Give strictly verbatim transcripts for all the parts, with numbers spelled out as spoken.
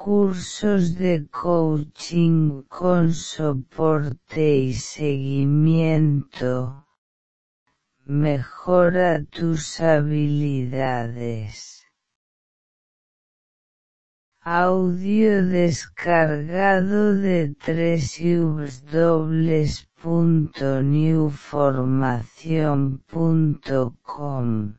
cursos de coaching con soporte y seguimiento. Mejora tus habilidades. Audio descargado de doble u doble u doble u punto new formación punto com.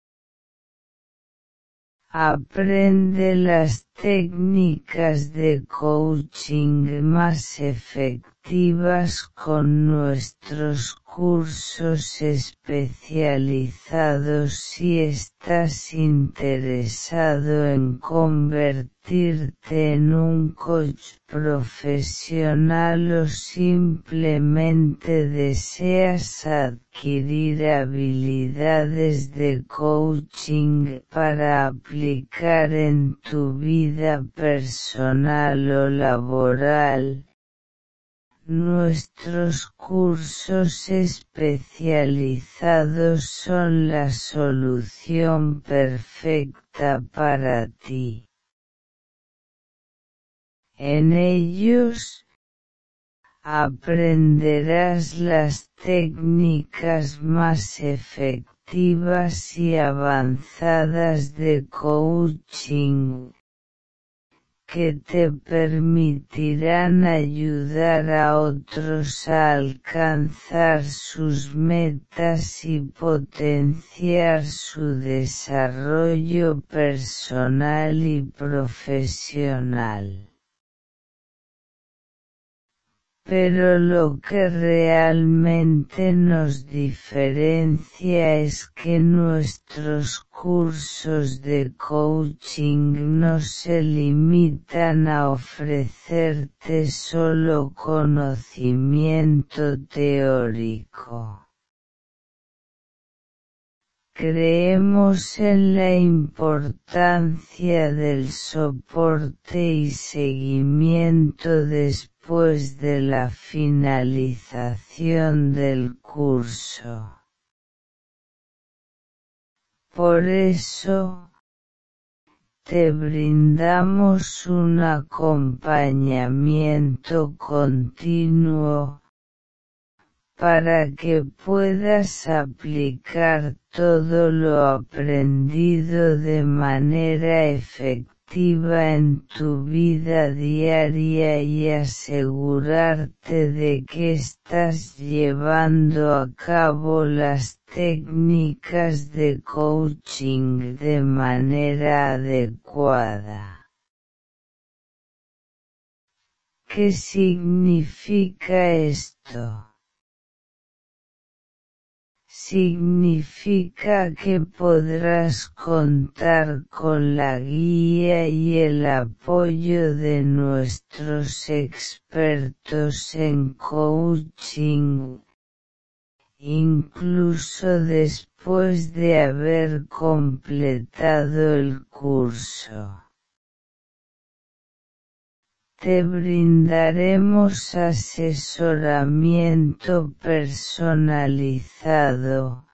Aprende las técnicas de coaching más efectivas con nuestros cursos especializados. Si estás interesado en convertirte en un coach profesional o simplemente deseas adquirir habilidades de coaching para aplicar en tu vida personal o laboral, nuestros cursos especializados son la solución perfecta para ti. En ellos, aprenderás las técnicas más efectivas y avanzadas de coaching, que te permitirán ayudar a otros a alcanzar sus metas y potenciar su desarrollo personal y profesional. Pero lo que realmente nos diferencia es que nuestros cursos de coaching no se limitan a ofrecerte solo conocimiento teórico. Creemos en la importancia del soporte y seguimiento después de la finalización del curso. Por eso, te brindamos un acompañamiento continuo, para que puedas aplicar todo lo aprendido de manera efectiva en tu vida diaria y asegurarte de que estás llevando a cabo las técnicas de coaching de manera adecuada. ¿Qué significa esto? Significa que podrás contar con la guía y el apoyo de nuestros expertos en coaching, incluso después de haber completado el curso. Te brindaremos asesoramiento personalizado,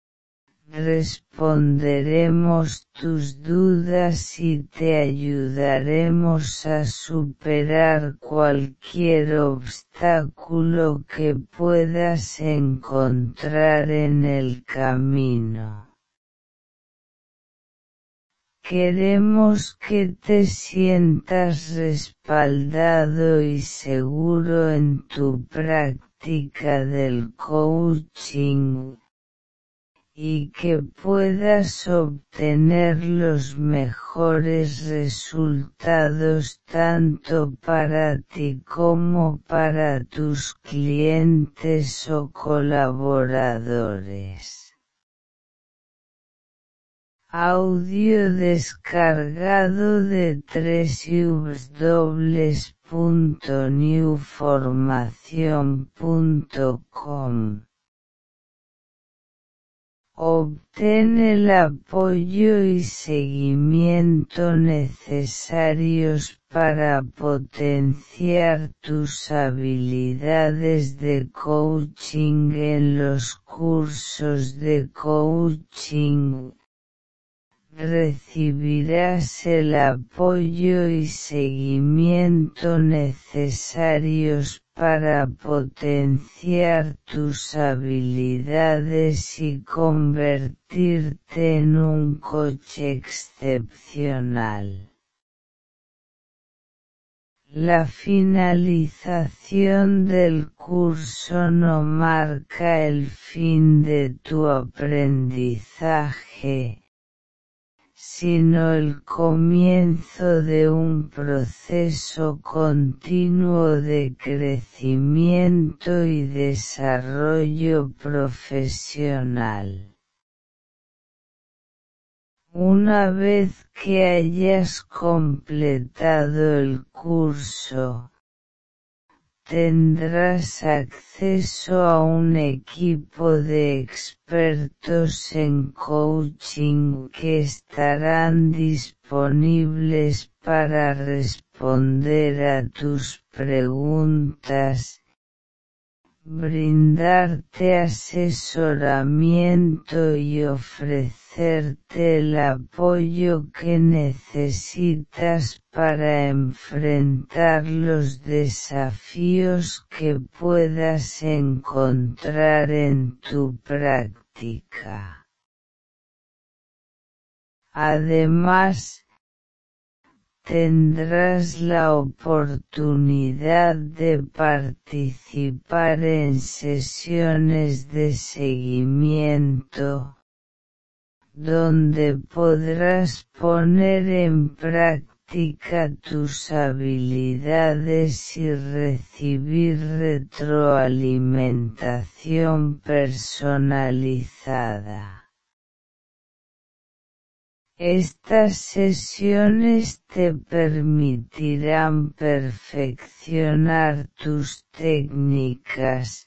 responderemos tus dudas y te ayudaremos a superar cualquier obstáculo que puedas encontrar en el camino. Queremos que te sientas respaldado y seguro en tu práctica del coaching, y que puedas obtener los mejores resultados tanto para ti como para tus clientes o colaboradores. Audio descargado de doble u doble u doble u punto new formación punto com. Obtén el apoyo y seguimiento necesarios para potenciar tus habilidades de coaching en los cursos de coaching recibirás el apoyo y seguimiento necesarios para potenciar tus habilidades y convertirte en un coach excepcional. La finalización del curso no marca el fin de tu aprendizaje, sino el comienzo de un proceso continuo de crecimiento y desarrollo profesional. Una vez que hayas completado el curso, tendrás acceso a un equipo de expertos en coaching que estarán disponibles para responder a tus preguntas, brindarte asesoramiento y ofrecerte el apoyo que necesitas para enfrentar los desafíos que puedas encontrar en tu práctica. Además, tendrás la oportunidad de participar en sesiones de seguimiento, donde podrás poner en práctica tus habilidades y recibir retroalimentación personalizada. Estas sesiones te permitirán perfeccionar tus técnicas,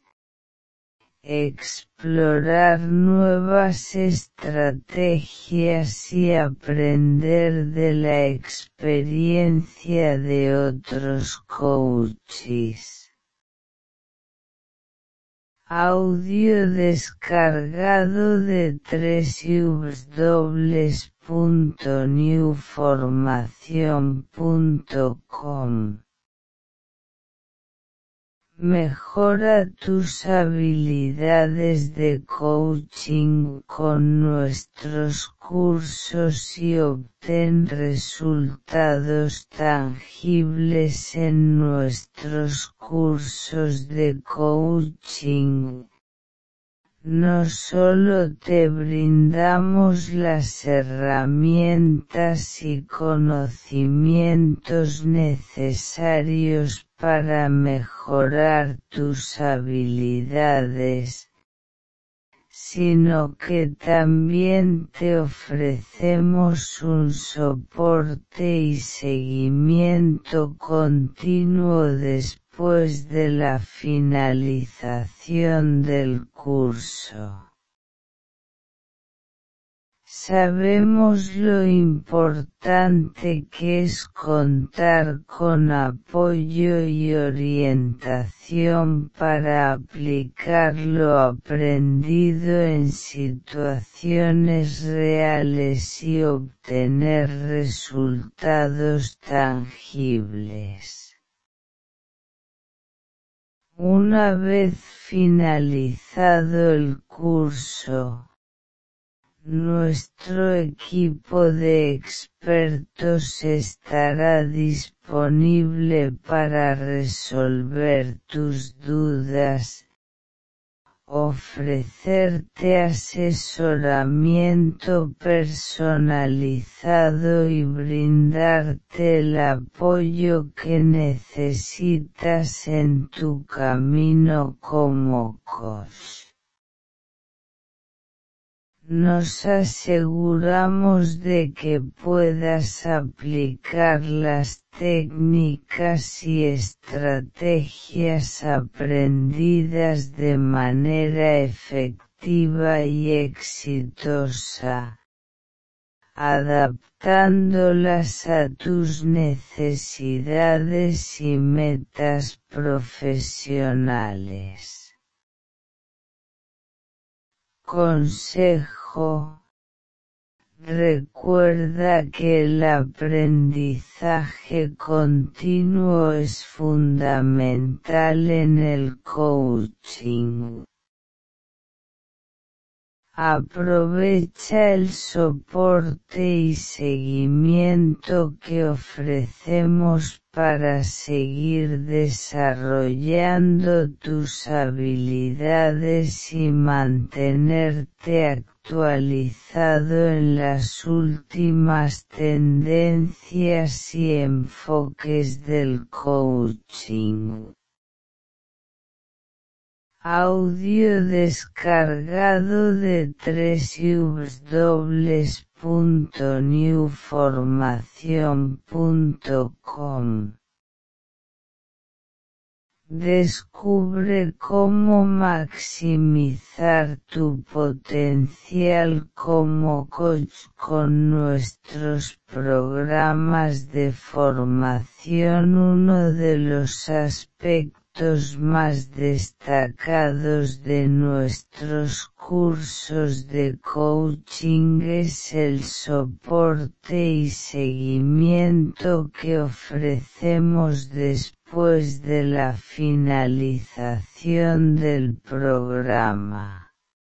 explorar nuevas estrategias y aprender de la experiencia de otros coaches. Audio descargado de doble u doble u doble u punto new formación punto com. Mejora tus habilidades de coaching con nuestros cursos y obtén resultados tangibles en nuestros cursos de coaching. No solo te brindamos las herramientas y conocimientos necesarios para mejorar tus habilidades, sino que también te ofrecemos un soporte y seguimiento continuo después de la finalización del curso. Sabemos lo importante que es contar con apoyo y orientación para aplicar lo aprendido en situaciones reales y obtener resultados tangibles. Una vez finalizado el curso, nuestro equipo de expertos estará disponible para resolver tus dudas, ofrecerte asesoramiento personalizado y brindarte el apoyo que necesitas en tu camino como coach. Nos aseguramos de que puedas aplicar las técnicas y estrategias aprendidas de manera efectiva y exitosa, adaptándolas a tus necesidades y metas profesionales. Consejo: Recuerda que el aprendizaje continuo es fundamental en el coaching. Aprovecha el soporte y seguimiento que ofrecemos para seguir desarrollando tus habilidades y mantenerte actualizado en las últimas tendencias y enfoques del coaching. Audio descargado de doble u doble u doble u punto new formación punto com. Descubre cómo maximizar tu potencial como coach con nuestros programas de formación. Uno de los aspectos más destacados de nuestros cursos de coaching es el soporte y seguimiento que ofrecemos después de la finalización del programa.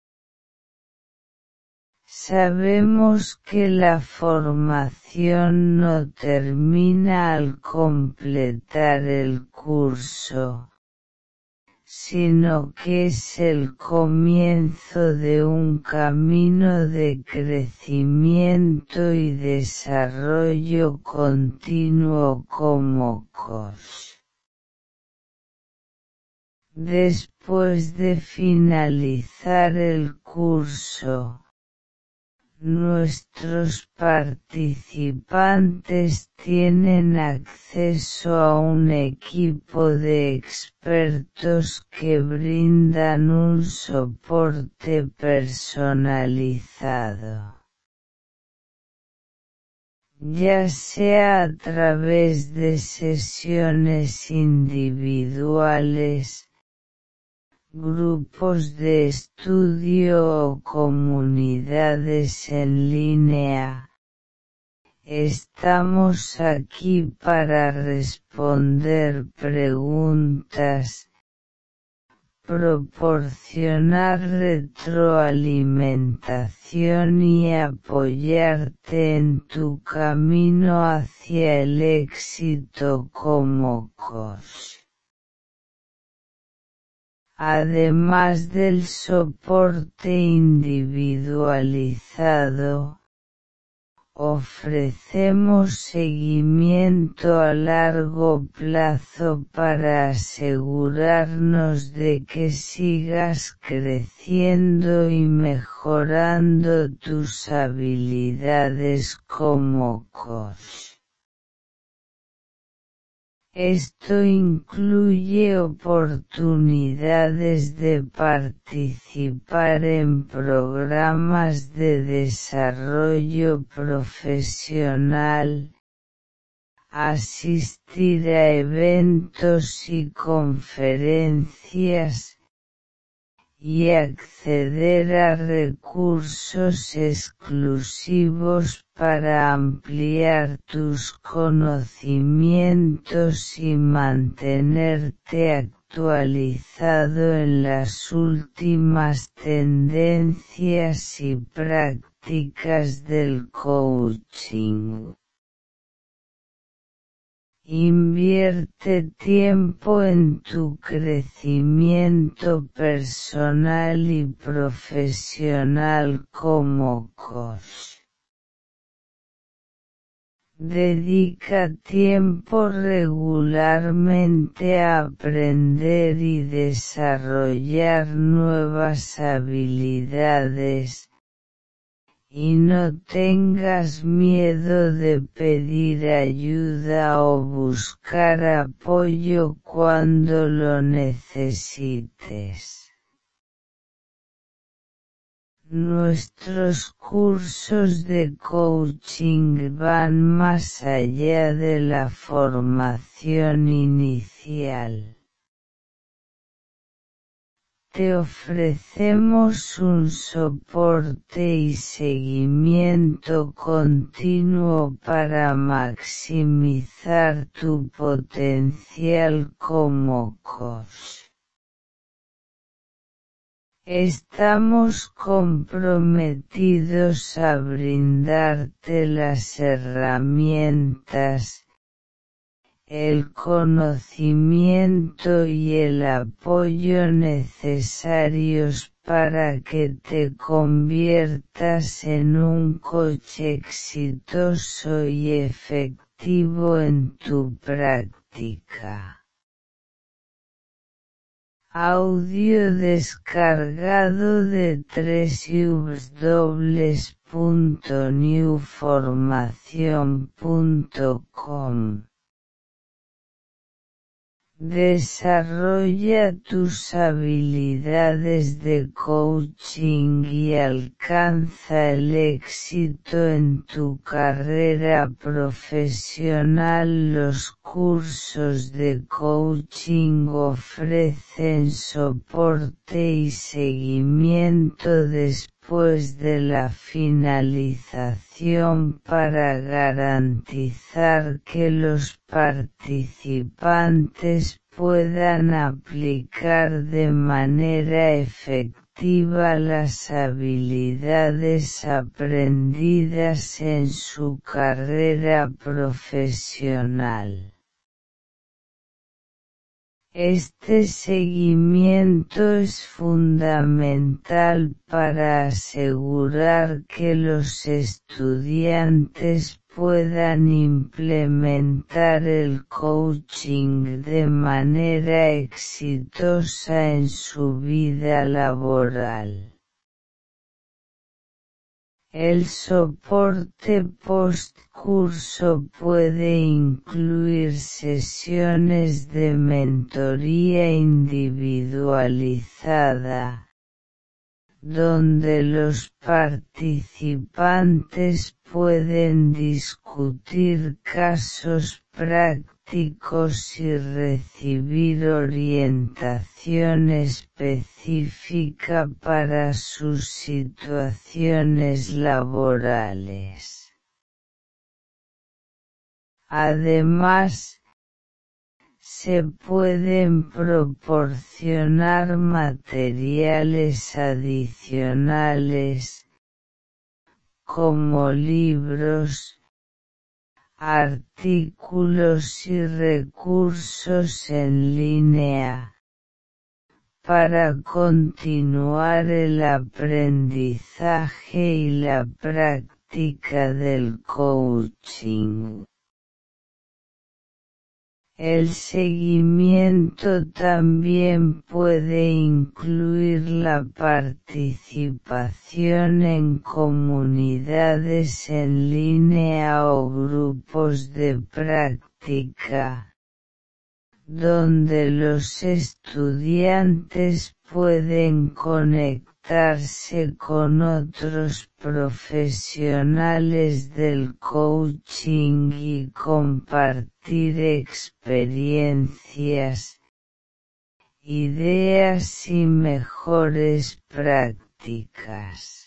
Sabemos que la formación no termina al completar el curso, sino que es el comienzo de un camino de crecimiento y desarrollo continuo como coach. Después de finalizar el curso, nuestros participantes tienen acceso a un equipo de expertos que brindan un soporte personalizado, ya sea a través de sesiones individuales, grupos de estudio o comunidades en línea. Estamos aquí para responder preguntas, proporcionar retroalimentación y apoyarte en tu camino hacia el éxito como coach. Además del soporte individualizado, ofrecemos seguimiento a largo plazo para asegurarnos de que sigas creciendo y mejorando tus habilidades como coach. Esto incluye oportunidades de participar en programas de desarrollo profesional, asistir a eventos y conferencias, y acceder a recursos exclusivos para ampliar tus conocimientos y mantenerte actualizado en las últimas tendencias y prácticas del coaching. Invierte tiempo en tu crecimiento personal y profesional como coach. Dedica tiempo regularmente a aprender y desarrollar nuevas habilidades, y no tengas miedo de pedir ayuda o buscar apoyo cuando lo necesites. Nuestros cursos de coaching van más allá de la formación inicial. te ofrecemos un soporte y seguimiento continuo para maximizar tu potencial como coach. Estamos comprometidos a brindarte las herramientas, el conocimiento y el apoyo necesarios para que te conviertas en un coach exitoso y efectivo en tu práctica. Audio descargado de doble u doble u doble u punto new formación punto com. Desarrolla tus habilidades de coaching y alcanza el éxito en tu carrera profesional. Los cursos de coaching ofrecen soporte y seguimiento después de la finalización para garantizar que los participantes puedan aplicar de manera efectiva las habilidades aprendidas en su carrera profesional. Este seguimiento es fundamental para asegurar que los estudiantes puedan implementar el coaching de manera exitosa en su vida laboral. El soporte post-curso puede incluir sesiones de mentoría individualizada, donde los participantes pueden discutir casos prácticos y recibir orientación específica para sus situaciones laborales. Además, se pueden proporcionar materiales adicionales, como libros, artículos y recursos en línea, para continuar el aprendizaje y la práctica del coaching. El seguimiento también puede incluir la participación en comunidades en línea o grupos de práctica, donde los estudiantes pueden conectarse con otros profesionales del coaching y compartir experiencias, ideas y mejores prácticas.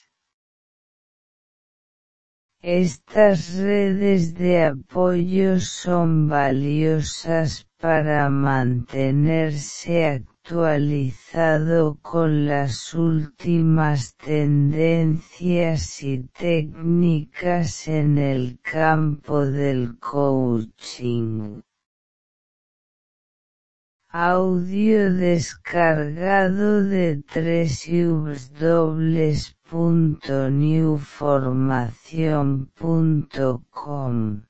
Estas redes de apoyo son valiosas para mantenerse actualizado con las últimas tendencias y técnicas en el campo del coaching. Audio descargado de doble u doble u doble u punto new formación punto com.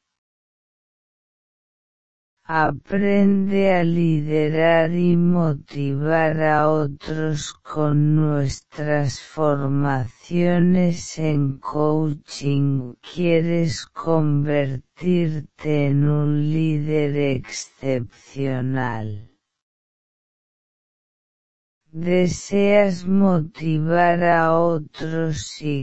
Aprende a liderar y motivar a otros con nuestras formaciones en coaching. ¿Quieres convertirte en un líder excepcional? ¿Deseas motivar a otros y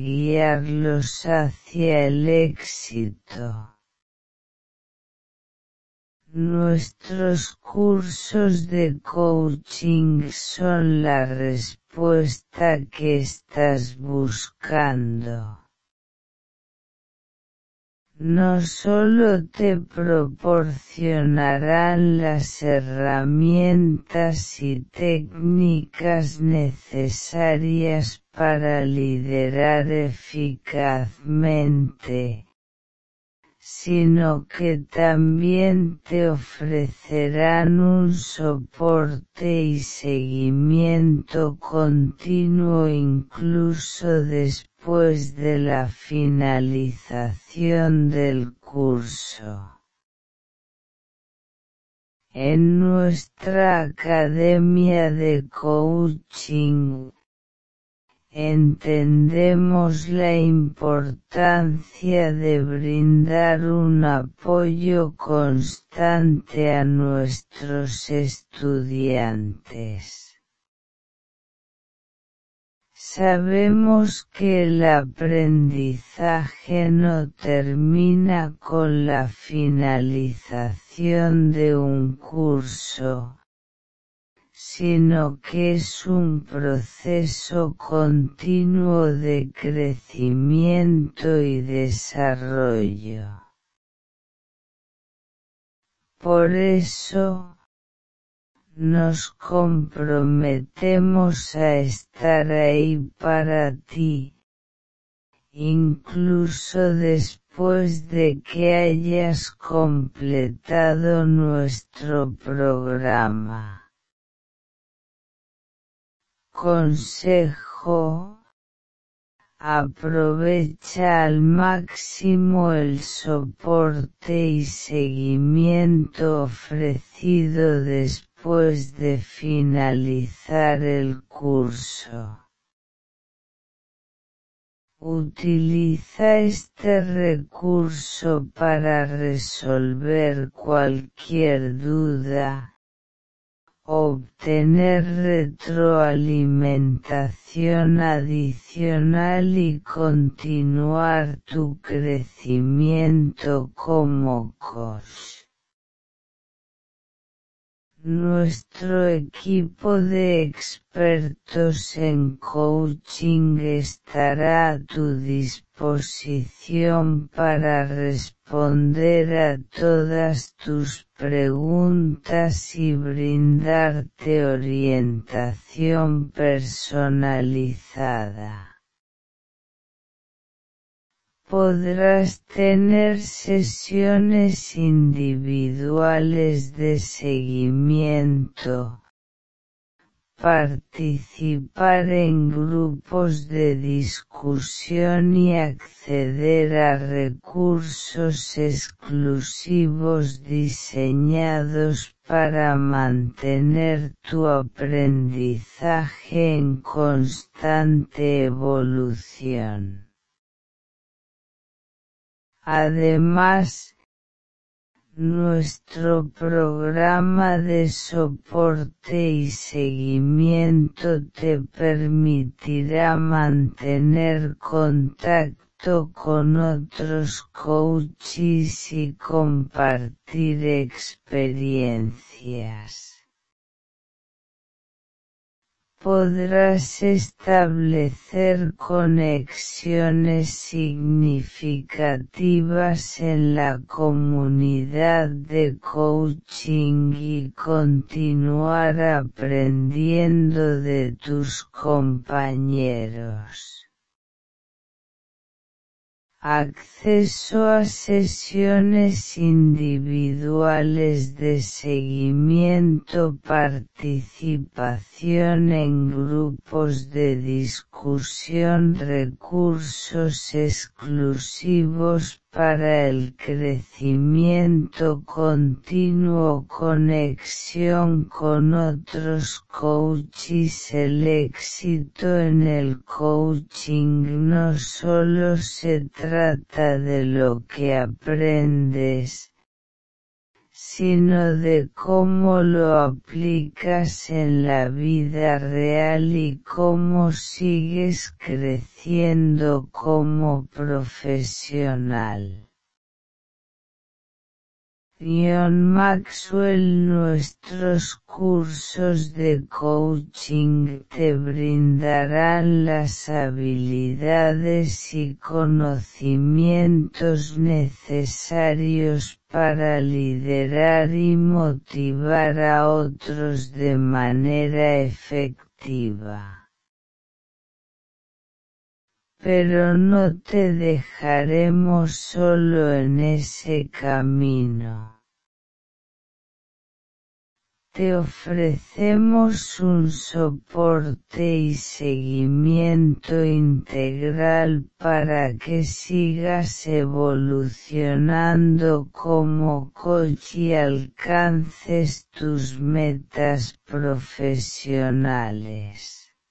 guiarlos hacia el éxito? Nuestros cursos de coaching son la respuesta que estás buscando. No solo te proporcionarán las herramientas y técnicas necesarias para liderar eficazmente, sino que también te ofrecerán un soporte y seguimiento continuo incluso después de la finalización del curso. En nuestra academia de coaching, entendemos la importancia de brindar un apoyo constante a nuestros estudiantes. Sabemos que el aprendizaje no termina con la finalización de un curso, sino que es un proceso continuo de crecimiento y desarrollo. Por eso, nos comprometemos a estar ahí para ti, incluso después de que hayas completado nuestro programa. Consejo: aprovecha al máximo el soporte y seguimiento ofrecido después de finalizar el curso. Utiliza este recurso para resolver cualquier duda, obtener retroalimentación adicional y continuar tu crecimiento como coach. Nuestro equipo de expertos en coaching estará a tu disposición para responder a todas tus preguntas y brindarte orientación personalizada. Podrás tener sesiones individuales de seguimiento, participar en grupos de discusión y acceder a recursos exclusivos diseñados para mantener tu aprendizaje en constante evolución. Además, nuestro programa de soporte y seguimiento te permitirá mantener contacto con otros coaches y compartir experiencias. Podrás establecer conexiones significativas en la comunidad de coaching y continuar aprendiendo de tus compañeros. Acceso a sesiones individuales de seguimiento, participación en grupos de discusión, recursos exclusivos para el crecimiento continuo, conexión con otros coaches. El éxito en el coaching no solo se trata de lo que aprendes, sino de cómo lo aplicas en la vida real y cómo sigues creciendo como profesional. John Maxwell. Nuestros cursos de coaching te brindarán las habilidades y conocimientos necesarios para liderar y motivar a otros de manera efectiva. Pero no te dejaremos solo en ese camino. Te ofrecemos un soporte y seguimiento integral para que sigas evolucionando como coach y alcances tus metas profesionales.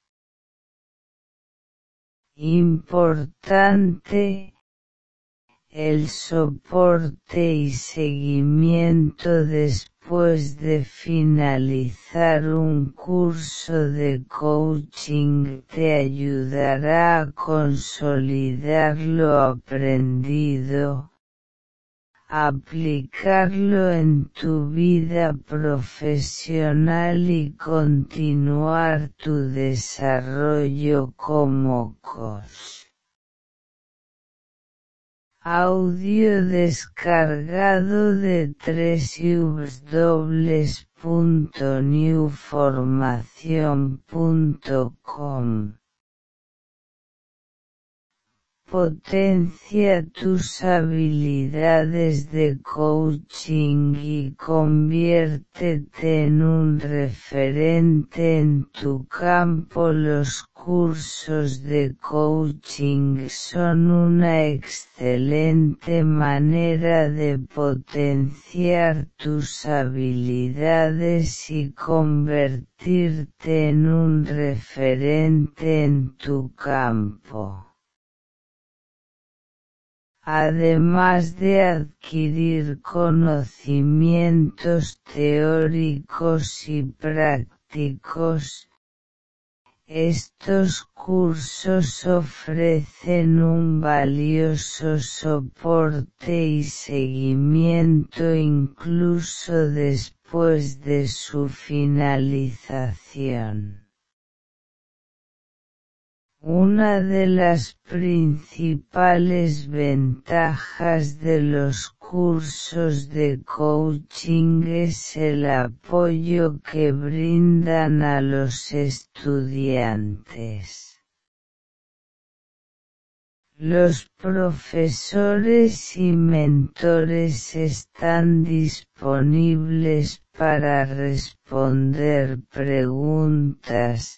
Importante, el soporte y seguimiento después de finalizar un curso de coaching te ayudará a consolidar lo aprendido, aplicarlo en tu vida profesional y continuar tu desarrollo como coach. Audio descargado de doble u doble u doble u punto new formación punto com. Potencia tus habilidades de coaching y conviértete en un referente en tu campo. Los cursos de coaching son una excelente manera de potenciar tus habilidades y convertirte en un referente en tu campo. Además de adquirir conocimientos teóricos y prácticos, estos cursos ofrecen un valioso soporte y seguimiento incluso después de su finalización. Una de las principales ventajas de los cursos de coaching es el apoyo que brindan a los estudiantes. Los profesores y mentores están disponibles para responder preguntas,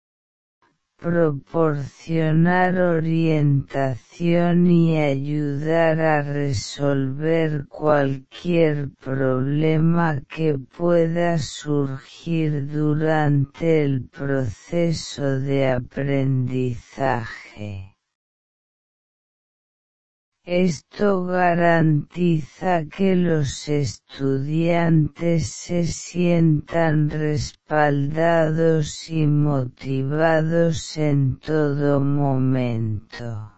proporcionar orientación y ayudar a resolver cualquier problema que pueda surgir durante el proceso de aprendizaje. Esto garantiza que los estudiantes se sientan respaldados y motivados en todo momento.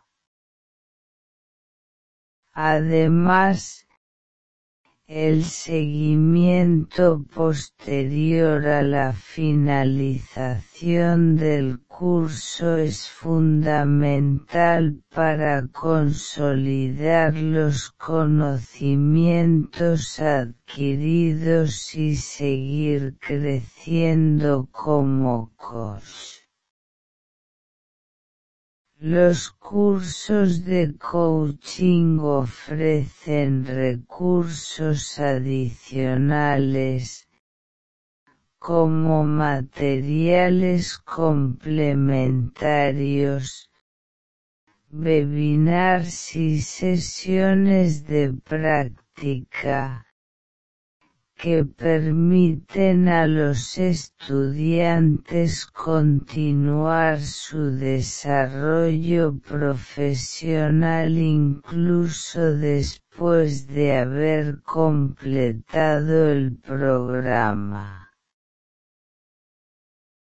Además, el seguimiento posterior a la finalización del curso es fundamental para consolidar los conocimientos adquiridos y seguir creciendo como coach. Los cursos de coaching ofrecen recursos adicionales, como materiales complementarios, webinars y sesiones de práctica, que permiten a los estudiantes continuar su desarrollo profesional incluso después de haber completado el programa.